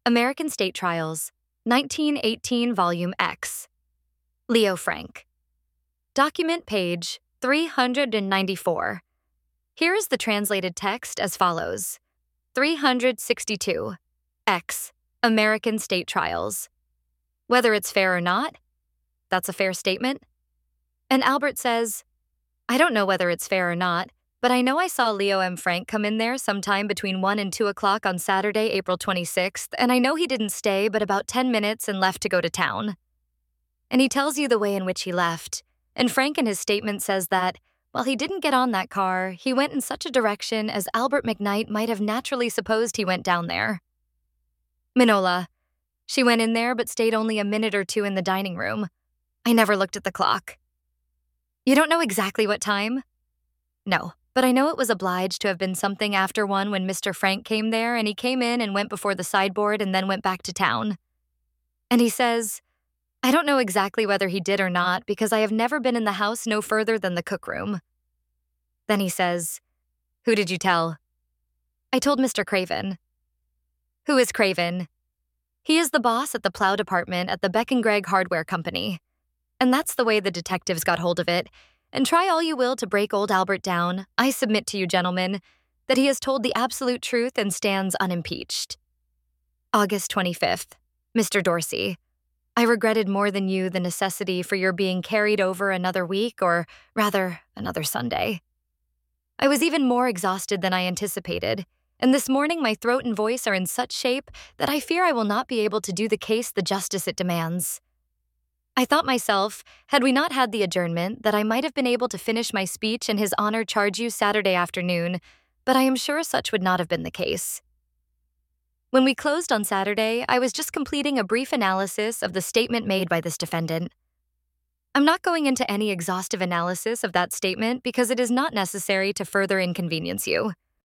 American State Trials, 1918 Volume X. Leo Frank. Document page 394. Here is the translated text as follows. 362. X. American State Trials. Whether it's fair or not? That's a fair statement? And Albert says, I don't know whether it's fair or not, but I know I saw Leo M. Frank come in there sometime between 1 and 2 o'clock on Saturday, April 26th, and I know he didn't stay but about 10 minutes and left to go to town. And he tells you the way in which he left, and Frank in his statement says that, while he didn't get on that car, he went in such a direction as Albert McKnight might have naturally supposed he went down there. Minola. She went in there but stayed only a minute or two in the dining room. I never looked at the clock. You don't know exactly what time? No, but I know it was obliged to have been something after 1 when Mr. Frank came there, and he came in and went before the sideboard and then went back to town. And he says, I don't know exactly whether he did or not because I have never been in the house no further than the cookroom. Then he says, Who did you tell? I told Mr. Craven. Who is Craven? He is the boss at the plow department at the Beck and Gregg Hardware Company. And that's the way the detectives got hold of it. And try all you will to break old Albert down, I submit to you, gentlemen, that he has told the absolute truth and stands unimpeached. August 25th. Mr. Dorsey, I regretted more than you the necessity for your being carried over another week, or rather, another Sunday. I was even more exhausted than I anticipated, and this morning my throat and voice are in such shape that I fear I will not be able to do the case the justice it demands. I thought myself, had we not had the adjournment, that I might have been able to finish my speech in his honor charge you Saturday afternoon, but I am sure such would not have been the case. When we closed on Saturday, I was just completing a brief analysis of the statement made by this defendant. I'm not going into any exhaustive analysis of that statement because it is not necessary to further inconvenience you.